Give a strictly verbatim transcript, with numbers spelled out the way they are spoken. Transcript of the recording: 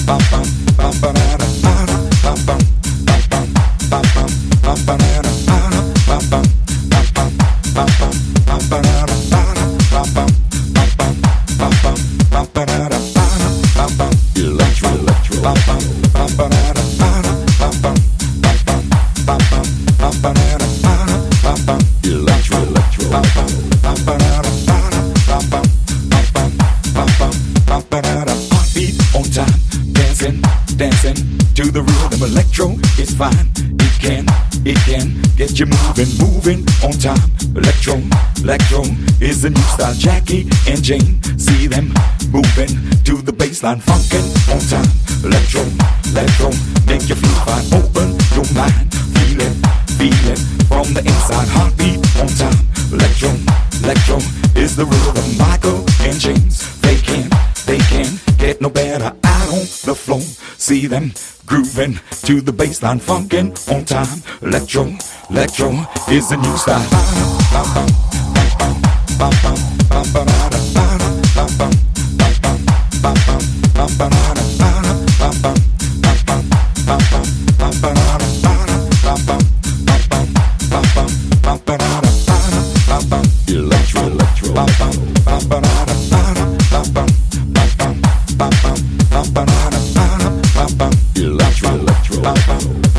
Dancing to the rhythm, electro is fine. It can, it can get you moving, moving on time. Electro, electro is the new style. Jackie and Jane, see them moving to the bassline, funkin' on time. Electro, electro, make you feel fine. Open your mind, feel it, feel it from the inside. Heartbeat on time. Electro, electro is the rhythm. Michael and James, they can, they can get no better out on the floor. See them grooving to the bassline, funkin' on time. Electro, electro is the new style. Electro, electro, electro, electro.